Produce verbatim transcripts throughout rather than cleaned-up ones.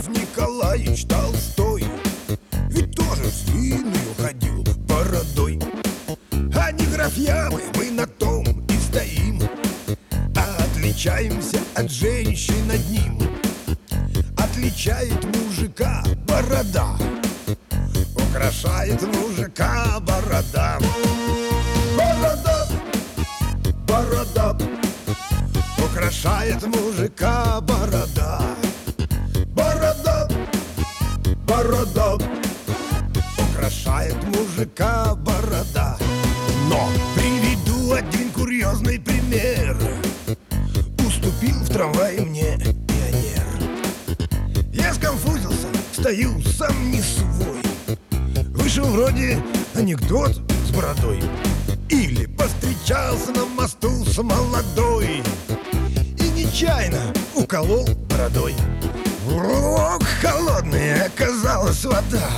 Лев Николаевич Толстой ведь тоже в свиную ходил бородой. А не графья мы, мы на том и стоим, а отличаемся от женщин над ним. Отличает мужика борода, украшает мужика борода. Борода, борода, украшает мужика борода. Борода, борода, украшает мужика борода. Но приведу один курьезный пример. Уступил в трамвае мне пионер. Я сконфузился, стою сам не свой. Вышел вроде анекдот с бородой. Или повстречался на мосту с молодой и нечаянно уколол бородой. Ох, холодная оказалась вода,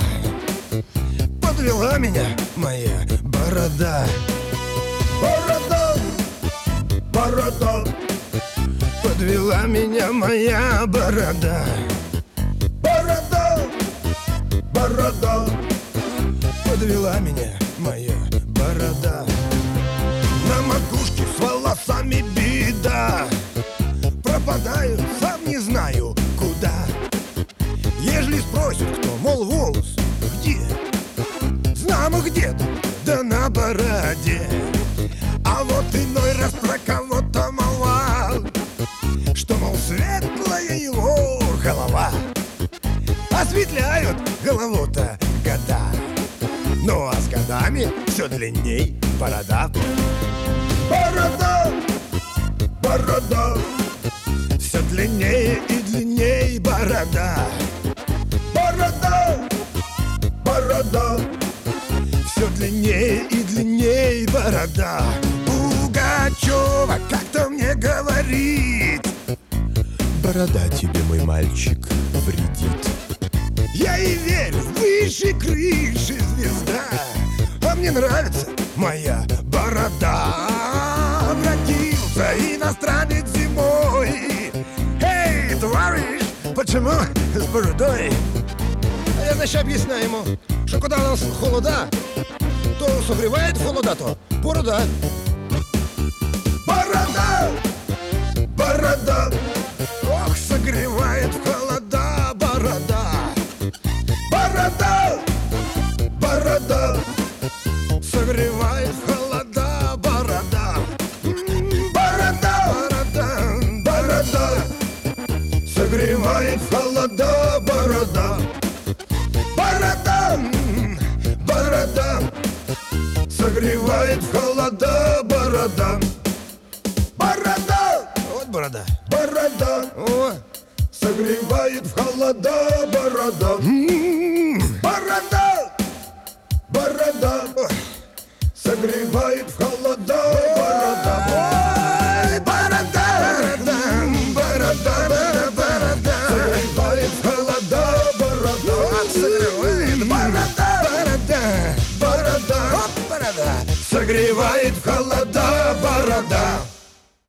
подвела меня моя борода. Борода, борода, подвела меня моя борода. Борода, борода, подвела меня моя борода. На макушке с волосами беда, пропадаю, сам не знаю куда. Ежели спросят, кто, мол, волос где? Знамо где-то, да на бороде. А вот иной раз про кого-то молва, что, мол, светлая его голова. Осветляют голову-то года, ну а с годами все длинней борода. Борода, борода, все длиннее и длиннее борода. Борода, борода, все длиннее и длиннее борода. Пугачева как-то мне говорит: борода тебе, мой мальчик, вредит. Я и верю, выше крыши звезда, а мне нравится моя борода. Обратился иностранец зимой: эй, товарищ, почему с бородой? А я, значит, объясняю ему, что когда у нас холода, то согревает холода-то борода. Борода, борода, ох, согревает в холода борода. Борода, борода, согревает в холода борода. Борода, борода, борода, согревает в холода борода. Борода, борода, согревает в холода борода. Борода, вот борода, борода, о, согревает в холода борода. Борода, борода, согревает в холода борода. Ой, борода, борода, борода, борода, согревает в холода борода. Согревает борода, борода, борода, борода, согревает в холода борода.